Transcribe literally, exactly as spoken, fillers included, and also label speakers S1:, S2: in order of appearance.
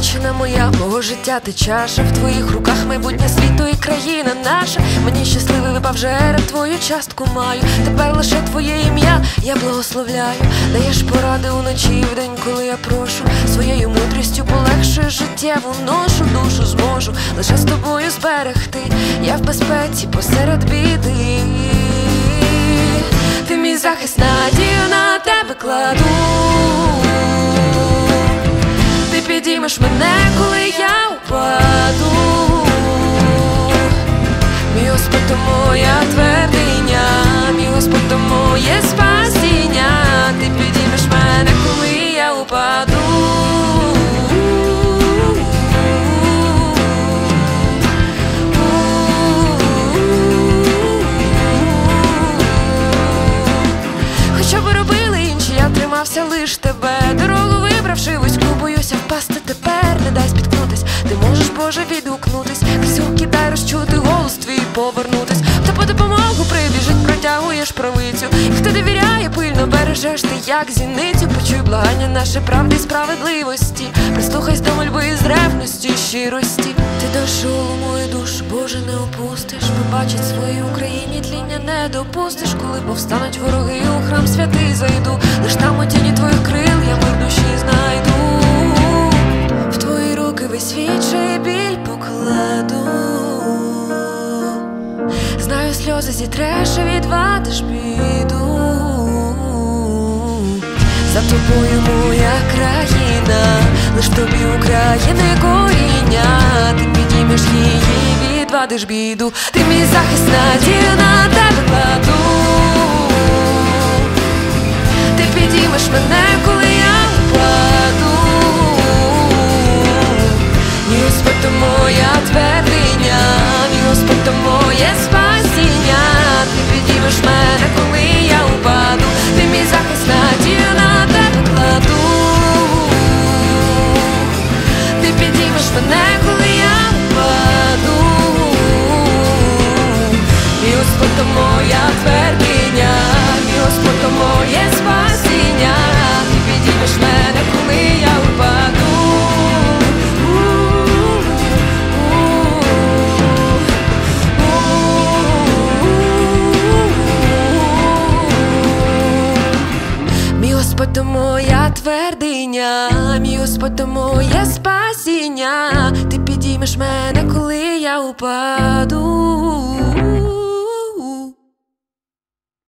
S1: Спадщина моя, мого життя ти чаша. В твоїх руках майбутнє світу і країна наша. Мені щасливий випав жереб, твою частку маю. Тепер лише твоє ім'я я благословляю. Даєш поради уночі і вдень, коли я прошу. Своєю мудрістю полегшуєш життєву ношу. Душу зможу лише з тобою зберегти. Я в безпеці посеред біди. Ти мій захист, надію на тебе кладу. Ти підіймеш мене, коли я упаду. Мій Господь, то моя твердиня, мій Господь, то моє спасіння. Ти підіймеш мене, коли я упаду. Що би робили інші, я тримався лиш тебе. Дорогу вибравши вузьку, боюся впасти тепер. Не дай спіткнутись, ти можеш, Боже, відгукнутись. Крізь гуки дай розчути голос твій, повернутись. Та по допомогу прибіжить, протягуєш правицю. І хто довіряє, пильно бережеш ти, як зіницю. Почуй благання наше правди й справедливості. Прислухайся до мольби із ревності й щирості. Ти до шолу мою душу, Боже, не опустиш. Побачить своїй Україні тління не допустиш. Коли повстануть вороги, у храм святий зайду. Лиш там у тіні твоїх крил я мир душі знайду. В твої руки весь світ біль покладу. Знаю, сльози зітреш і відвадиш біду. За тобою моя країна, лиш тобі України коріння. Ти підіймеш її, відвадиш біду. Ти мій захист, надію на тебе кладу. Ти підіймеш мене, коли я упаду. Мій Господь, то моя твердиня, мій Господь, то моє спасіння. Ти підіймеш мене, коли я упаду. Ти мій захист, надію на тебе кладу. Ти підіймеш мене, коли я упаду. Мій Господь, то моя твердиня, мій Господь, то моє спасіння. Ти підіймеш мене, коли я упаду. Мій Господь, то моя твердиня, мій Господь, то моє спасіння. Ти підіймеш мене, коли я упаду.